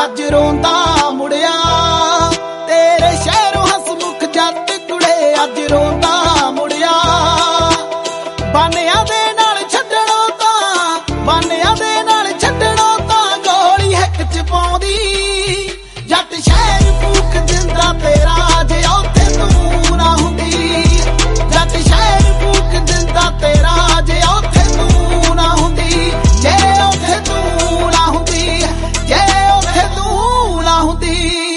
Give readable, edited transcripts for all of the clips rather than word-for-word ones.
ਅੱਜ ਰੋਂਦਾ ਮੁੜਿਆ ਤੇਰੇ ਸ਼ਹਿਰੋਂ ਹਸਮੁਖ ਜੱਟ ਕੁੜੇ ਅੱਜ ਰੋਂਦਾ ਮੁੜਿਆ ਬਾਨਿਆਂ ਦੇ ਨਾਲ ਛੱਡਣੋਂ ਤਾਂ ਗੋਲੀ ਹਿੱਕ ਚ ਪਾਉਂਦੀ ਜੱਟ ਸ਼ਹਿਰ ਫੂਕ ਦਿੰਦਾ ਤੇਰਾ ਜੇ ਉੱਥੇ ਤੂੰ ਨਾ ਹੁੰਦੀ ਜੱਟ ਸ਼ਹਿਰ ਫੂਕ ਦਿੰਦਾ ਤੇਰਾ ਜੇ ਉੱਥੇ ਤੂੰ ਨਾ ਹੁੰਦੀ ਜੇ ਉੱਥੇ ਤੂੰ ਨਾ ਹੁੰਦੀ ਜੇ ਉੱਥੇ ਤੂੰ ਨਾ ਹੁੰਦੀ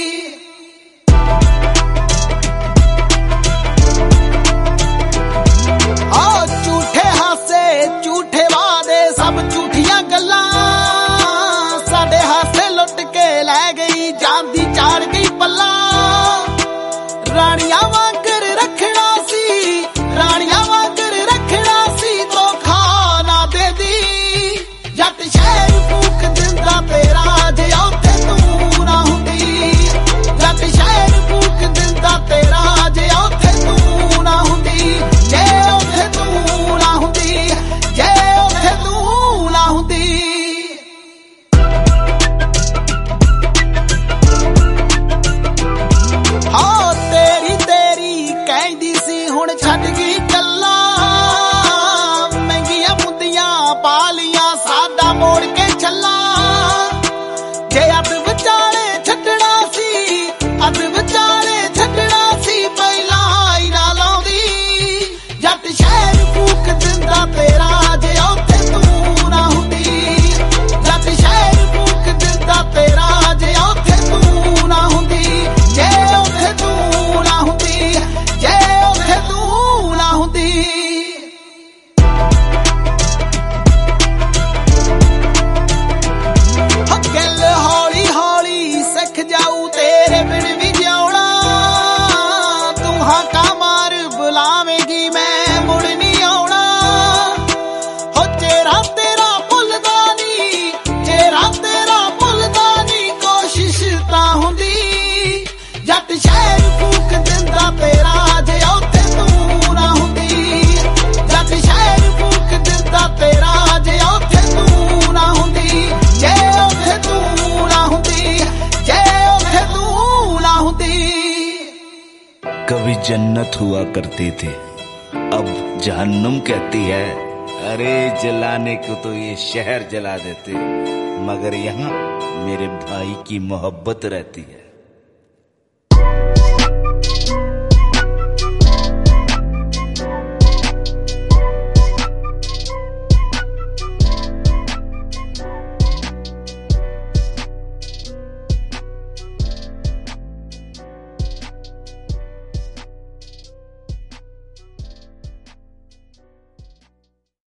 ਝੂਠੇ ਹਾਸੇ ਝੂਠੇ ਵਾਦੇ ਸਭ ਝੂਠੀਆਂ ਗੱਲਾਂ ਸਾਡੇ ਹਾਸੇ ਲੁੱਟ ਕੇ ਲੈ ਗਈ ਜਾਂਦੀ ਚਾੜ ਗਈ ਪੱਲਾ ਰਾਣੀਆਂ ਵਾਂਗਰ ਰੱਖਣਾ ਸੀ ਧੋਖਾ ਨਾ ਦੇਦੀ ਜੱਟ ਸ਼ਹਿਰ ਫੂਕ ਦਿੰਦਾ ਤੇਰਾ ਜੇ ਉੱਥੇ ਤੂੰ ਨਾ ਹੁੰਦੀ ਜੱਟ ਸ਼ਹਿਰ ਫੂਕ ਦਿੰਦਾ ਤੇਰਾ ਜੇ ਉੱਥੇ ਤੂੰ ਨਾ ਹੁੰਦੀ ਜੇ ਉੱਥੇ ਤੂੰ ਨਾ ਹੁੰਦੀ ਜੇ ਉੱਥੇ ਤੂੰ ਨਾ ਹੁੰਦੀ ਤੇਰੀ ਕਹਿੰਦੀ ਸੀ ਹੁਣ ਛੱਡ ਗਈ ਗੱਲਾਂ ਮਹਿੰਗੀਆਂ ਮੁੰਦੀਆਂ ਪਾ ਲੀਆਂ ਸਾਡਾ ਮੋੜ ਕੇ ਛੱਲਾ ਜੇ ਅੱਧ ਵਿਚਾਲੇ ਛੱਡਣਾ ਸੀ ਪਹਿਲਾਂ ਹੀ ਨਾ ਲਾਉਂਦੀ ਜੱਟ ਸ਼ਹਿਰ ਫੂਕ ਦਿੰਦਾ ਤੇਰਾ ਜੇ ਉੱਥੇ ਤੂੰ ਨਾ ਹੁੰਦੀ ਜੱਟ ਸ਼ਹਿਰ ਫੂਕ ਦਿੰਦਾ ਤੇਰਾ ਜੇ ਉੱਥੇ ਤੂੰ ਨਾ ਹੁੰਦੀ ਜੇ ਉੱਥੇ ਤੂੰ ਨਾ ਹੁੰਦੀ ਜੇ ਉੱਥੇ ਤੂੰ ਨਾ ਹੁੰਦੀ ਗੱਲ ਹੌਲੀ ਹੌਲੀ ਸਿੱਖ ਜਾਊ ਤੇਰੇ ਬਿਨ ਵੀ ਜਿਉਣਾ ਤੂੰ ਹਾਕਾਂ ਮਾਰ ਬੁਲਾਵੇਂਗੀ ਮੈਂ ਮੁੜ ਨਹੀਂ ਆਉਣਾ ਹੋ ਚਿਹਰਾ ਤੇਰਾ ਭੁੱਲਦਾ ਨੀ ਕੋਸ਼ਿਸ਼ ਤਾਂ ਹੁੰਦੀ ਜੱਟ ਸ਼ਹਿਰ ਫੂਕ ਦਿੰਦਾ ਤੇਰਾ ਜੇ ਉੱਥੇ ਤੂੰ ਨਾ ਹੁੰਦੀ ਜੱਟ ਸ਼ਹਿਰ ਫੂਕ ਦਿੰਦਾ ਤੇਰਾ ਜੇ ਉੱਥੇ ਤੂੰ ਨਾ ਹੁੰਦੀ ਜੇ ਉੱਥੇ ਤੂੰ ਨਾ ਹੁੰਦੀ ਜੇ ਉੱਥੇ ਤੂੰ ਨਾ ਹੁੰਦੀ कभी जन्नत हुआ करती थी अब जहन्नुम कहती है अरे जलाने को तो ये शहर जला देते मगर यहाँ मेरे भाई की मोहब्बत रहती है।